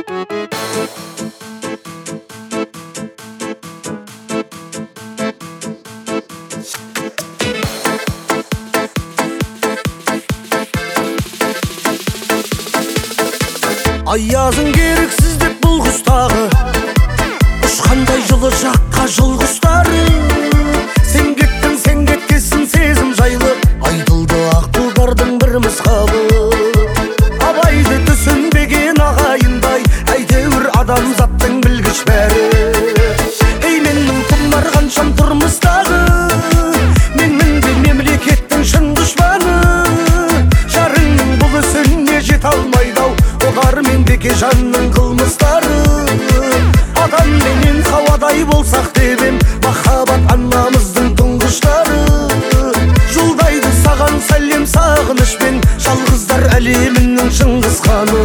Аязың керексіз деп бұл құстағы ұшқандай жылы жаққа жыл құстары. Сен кеттің, сен кеткесін сезім жайлы, айтылды ақылдардың бір мысқалы. Абайды түсінбеген ағайындай, әйтеуір адамзаттың білгіш бәрі. Ей менің тұмар қаншам тұрмыстағы, менмін бе мемлекеттің шын дұшпаны. Жарыңның бұл ісіне жете алмайды-ау, олар мендеке жанның қылмыстары. Адам менен хауадай болсақ деп ем, махаббат анамыздың тұңғыштары. Жолдайды саған сәлем сағынышпен, жалғыздар әлемінің Шыңғыс ханы.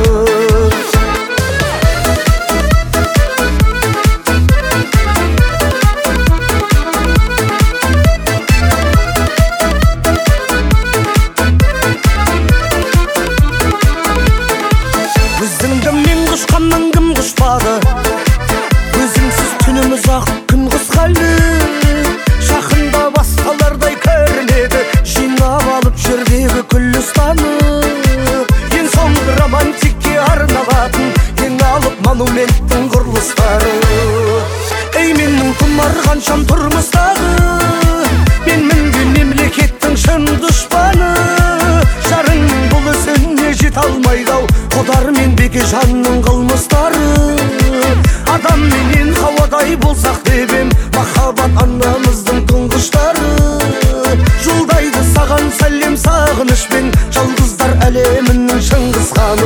Өзіңді мен құшқаннан кім құшпады, өзіңсіз түніміз ақ күн құсқалы. Жақында басқалардай көрінеді, жинап алып жердегі күллі ұстаны. Ең соңғы романтикке арналатын, ең алып монументтің құрылыстары. Ей менің тұмар қаншам тұрмыстағы, менмін бе мемлекеттің шын дұшпаны. Жарыңның бұл ісіне жете алмайды-ау, қодар мен беке жанның қылмыстары. Адам менен хауадай болсақ деп ем, махаббат анамыздың тұңғыштары. Жолдайды саған сәлем сағынышпен, жалғыздар әлемінің Шыңғыс ханы.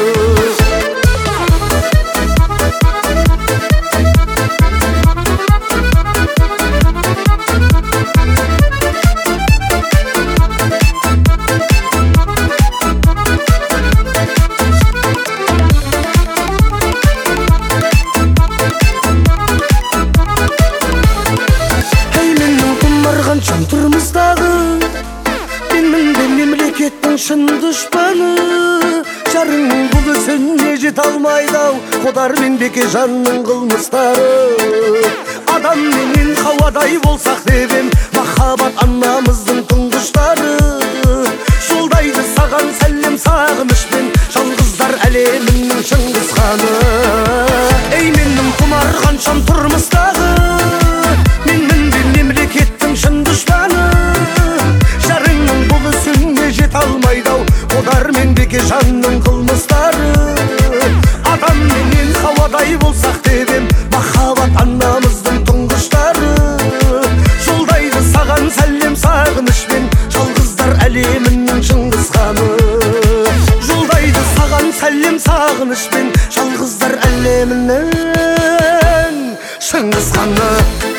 Қаншам тұрмыстағы, менмін бе мемлекеттің шын дұшпаны. Жарыңның бұл ісіне жете алмайды-ау, қодар мен беке жанның қылмыстары. Адам менен хауадай болсақ деп ем, махаббат анамыздың тұңғыштары. Жолдайды саған сәлем сағынышпен, жалғыздар әлемінің Шыңғыс ханы. Ей менің құмар қаншам тұрмыстағы, менмін бе мемлекеттің шын дұшпаны. Жарыңның бұл ісіне жете алмайды-ау, қодар мен беке жанның қылмыстары. Адам менен хауадай болсақ деп ем, махаббат анамыздың тұңғыштары. Жолдайды саған сәлем сағынышпен, жалғыздар әлемінің Шыңғыс ханы. Жолдайды саған сәлем сағынышпен, жалғыздар әлемінің Шыңғыс ханы.